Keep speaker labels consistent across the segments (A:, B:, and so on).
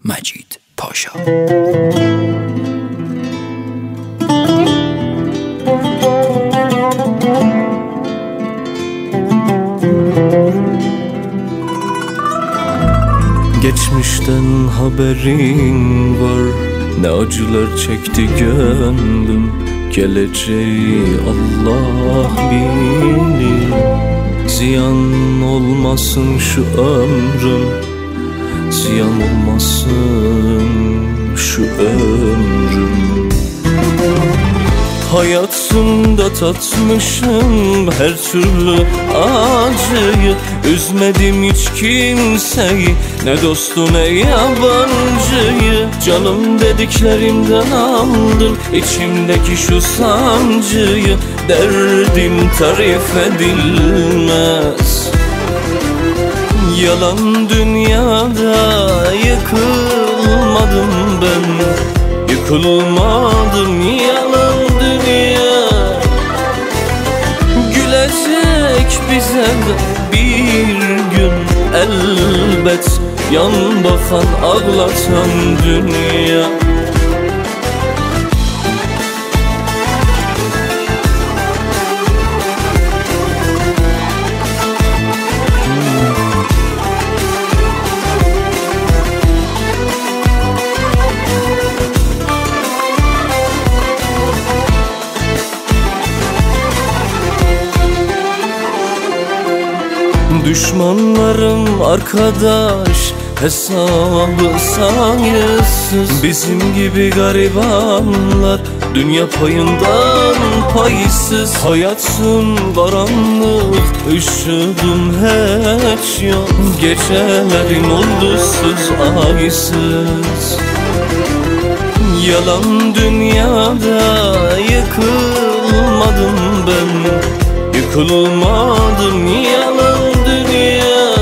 A: Məcid Paşa.
B: Geçmişten haberin var, ne acılar çekti gönlüm. Geleceği Allah bilir. Ziyan olmasın şu ömrüm, ziyan olmasın şu ömrüm. Hayatımda tatmışım her türlü acıyı. Üzmedim hiç kimseyi, ne dostu ne yabancıyı. Canım dediklerimden aldım içimdeki şu sancıyı. Derdim tarif edilmez. Yalan dünyada yıkılmadım ben, yıkılmadım yalan dünya. Gülecek bize de bir gün elbet, yan bakan ağlatan dünya. Düşmanlarım arkadaş, hesabı sayısız. Bizim gibi garibanlar dünya payından paysız. Hayatım karanlık, ışığım hiç yok. Gecelerin ulduzsuz, aysız. Yalan dünyada yıkılmadım ben, yıkılmadım yalan dünya.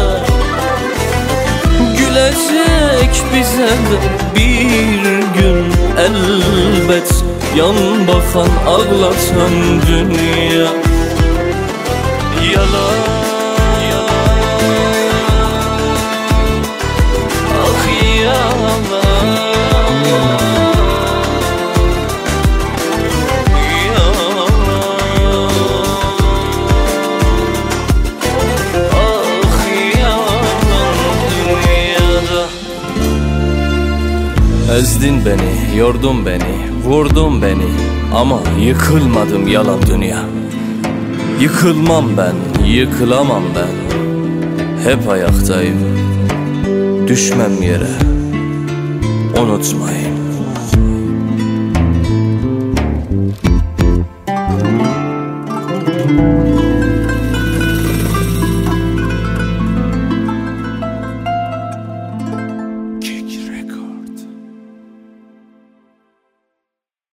B: Gülecek bize de bir gün elbet, yan bakan ağlatan dünya. Yalan, ah yalan. Ezdin beni, yordun beni, vurdun beni, ama yıkılmadım yalan dünya. Yıkılmam ben, yıkılamam ben. Hep ayaktayım, düşmem yere, unutmayın.